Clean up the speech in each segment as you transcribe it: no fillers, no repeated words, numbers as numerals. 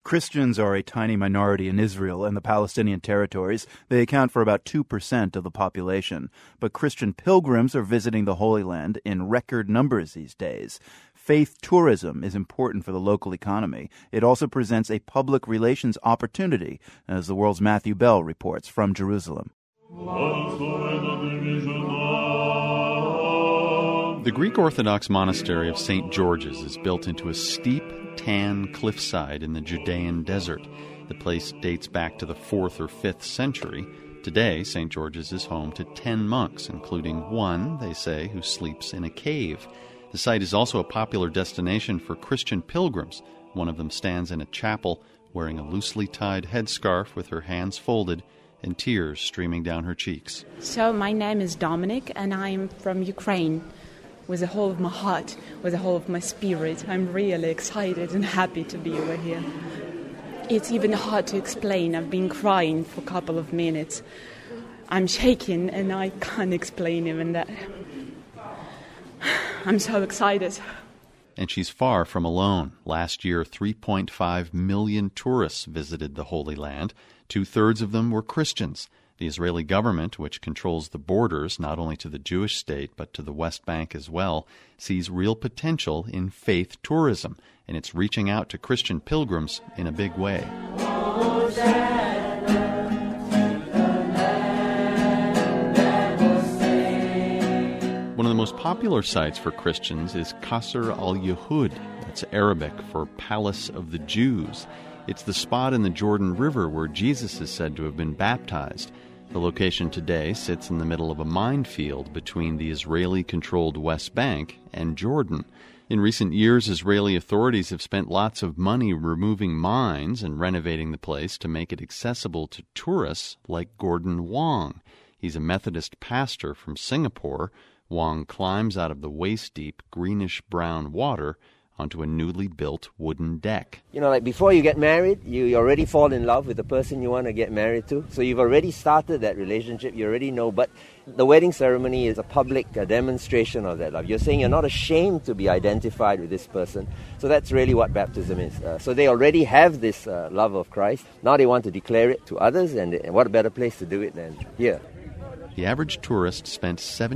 Christians are a tiny minority in Israel and the Palestinian territories. They account for about 2% of the population. But Christian pilgrims are visiting the Holy Land in record numbers these days. Faith tourism is important for the local economy. It also presents a public relations opportunity, as the world's Matthew Bell reports from Jerusalem. The Greek Orthodox monastery of St. George's is built into a steep, tan cliffside in the Judean desert. The place dates back to the 4th or 5th century. Today, St. George's is home to 10 monks, including one, they say, who sleeps in a cave. The site is also a popular destination for Christian pilgrims. One of them stands in a chapel wearing a loosely tied headscarf with her hands folded and tears streaming down her cheeks. So my name is Dominic and I'm from Ukraine. With the whole of my heart, with the whole of my spirit, I'm really excited and happy to be over here. It's even hard to explain. I've been crying for a couple of minutes. I'm shaking and I can't explain even that. I'm so excited. And she's far from alone. Last year, 3.5 million tourists visited the Holy Land. 2/3 of them were Christians. The Israeli government, which controls the borders not only to the Jewish state but to the West Bank as well, sees real potential in faith tourism, and it's reaching out to Christian pilgrims in a big way. One of the most popular sites for Christians is Qasr al-Yahud. That's Arabic for Palace of the Jews. It's the spot in the Jordan River where Jesus is said to have been baptized. The location today sits in the middle of a minefield between the Israeli-controlled West Bank and Jordan. In recent years, Israeli authorities have spent lots of money removing mines and renovating the place to make it accessible to tourists like Gordon Wong. He's a Methodist pastor from Singapore. Wong climbs out of the waist-deep greenish-brown water onto a newly built wooden deck. You know, like before you get married, you already fall in love with the person you want to get married to. So you've already started that relationship, you already know. But the wedding ceremony is a public demonstration of that love. You're saying you're not ashamed to be identified with this person. So that's really what baptism is. So they already have this love of Christ. Now they want to declare it to others, and what a better place to do it than here. The average tourist spent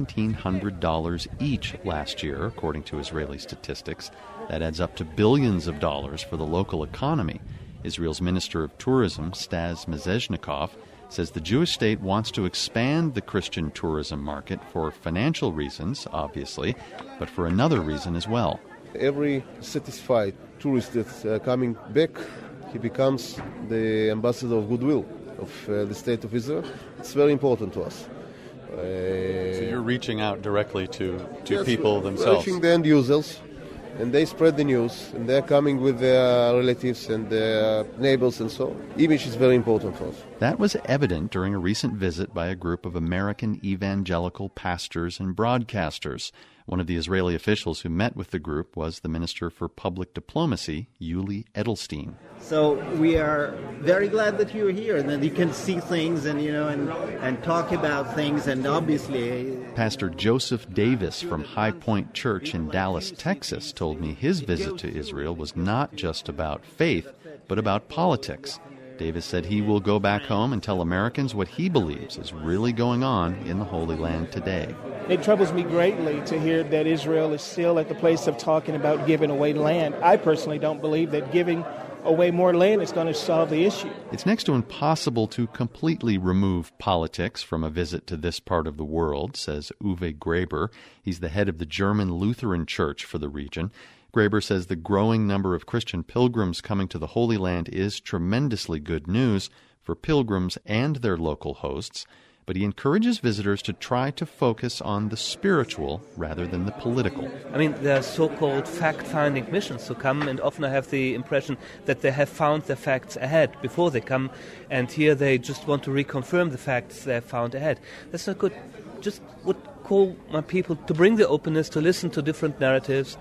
$1,700 each last year, according to Israeli statistics. That adds up to billions of dollars for the local economy. Israel's Minister of Tourism, Stas Mezhezhnikov, says the Jewish state wants to expand the Christian tourism market for financial reasons, obviously, but for another reason as well. Every satisfied tourist that's coming back, he becomes the ambassador of goodwill of the state of Israel. It's very important to us. So you're reaching out directly to yes, people themselves? Reaching the end users, and they spread the news, and they're coming with their relatives and their neighbors and so on. Image is very important for us. That was evident during a recent visit by a group of American evangelical pastors and broadcasters. One of the Israeli officials who met with the group was the Minister for Public Diplomacy, Yuli Edelstein. So we are very glad that you're here and that you can see things and, and talk about things, and obviously... Pastor Joseph Davis from High Point Church in Dallas, Texas, told me his visit to Israel was not just about faith, but about politics. Davis said he will go back home and tell Americans what he believes is really going on in the Holy Land today. It troubles me greatly to hear that Israel is still at the place of talking about giving away land. I personally don't believe that giving away more land is going to solve the issue. It's next to impossible to completely remove politics from a visit to this part of the world, says Uwe Graber. He's the head of the German Lutheran Church for the region. Graber says the growing number of Christian pilgrims coming to the Holy Land is tremendously good news for pilgrims and their local hosts, but he encourages visitors to try to focus on the spiritual rather than the political. I mean, there are so-called fact-finding missions who come, and often I have the impression that they have found the facts ahead before they come, and here they just want to reconfirm the facts they have found ahead. That's not good. Just would call my people to bring the openness to listen to different narratives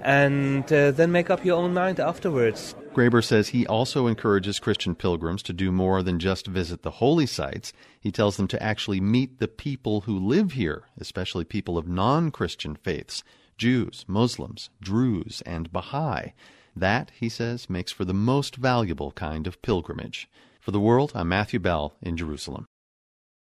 and then make up your own mind afterwards. Graber says he also encourages Christian pilgrims to do more than just visit the holy sites. He tells them to actually meet the people who live here, especially people of non-Christian faiths, Jews, Muslims, Druze, and Baha'i. That, he says, makes for the most valuable kind of pilgrimage. For The World, I'm Matthew Bell in Jerusalem.